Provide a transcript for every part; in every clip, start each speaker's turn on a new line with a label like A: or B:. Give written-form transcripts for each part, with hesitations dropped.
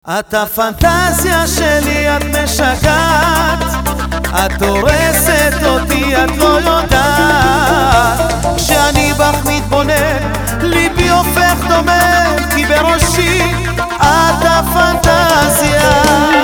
A: את הפנטזיה שלי, את משגעת, את הורסת אותי, את לא יודעת. כשאני בך מתבונן, ליבי הופך דומם, כי בראשי את הפנטזיה.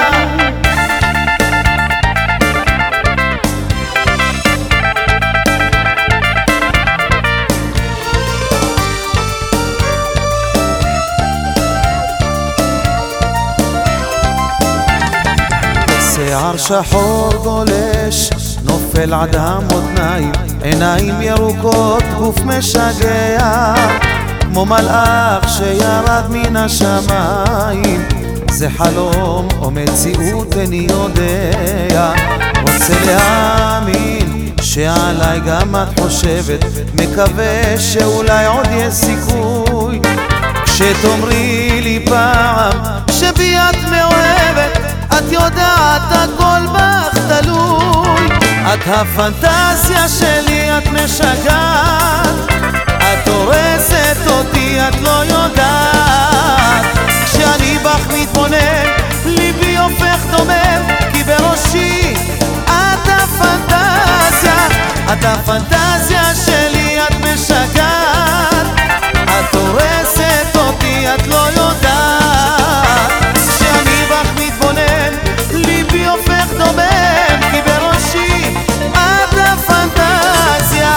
A: שיער שחור גולש, נופל עד המותניים, עיניים ירוקות, גוף משגע, כמו מלאך שירד מן השמיים. זה חלום או מציאות איני יודע, רוצה להאמין שעליי גם את חושבת, מקווה שאולי עוד יש סיכוי. כשתאמרי לי פעם שבי את מאוהבת, את יודעת הכל בך תלוי. את הפנטזיה שלי, את משגעת, את הורסת אותי, את לא יודעת. כשאני בך מתבונן, ליבי הופך דומם, כי בראשי את הפנטזיה. את הפנטזיה שלי, את משגעת, את הורסת אותי, את לא יודעת. כשאני בך מתבונן, ליבי הופך דומם, כי בראשי את הפנטזיה.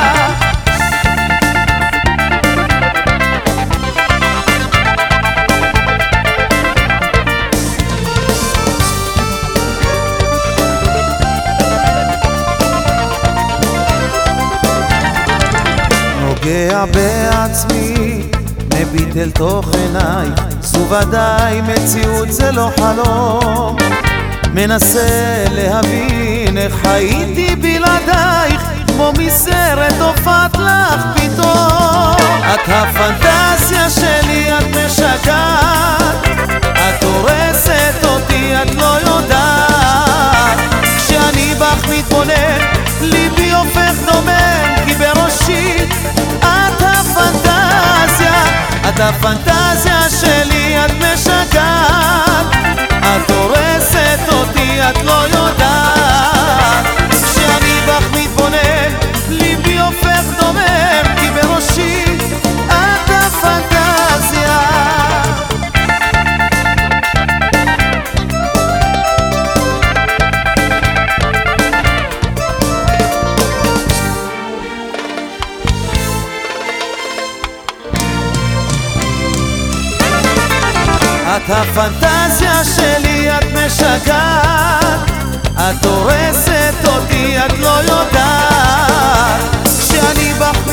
A: נוגע בעצמי, מביט אל תוך עיניי, זו ודאי מציאות, זה לא חלום. מנסה להבין איך הייתי בלעדייך, כמו מסרט הופעת לך פתאום. את הפנטזיה שלי, את משגעת, את הורסת אותי, את לא יודעת. כשאני בך מתבונן, ליבי הופך דומם, כי בראשי את הפנטזיה. את הפנטזיה שלי, את משגעת, את הורסת אותי, את לא יודעת. כשאני בך מתבונן, ליבי הופך דומם, כי בראשי את הפנטזיה. את הפנטזיה שלי, את משגעת, את הורסת אותי, את לא יודעת. כשאני בך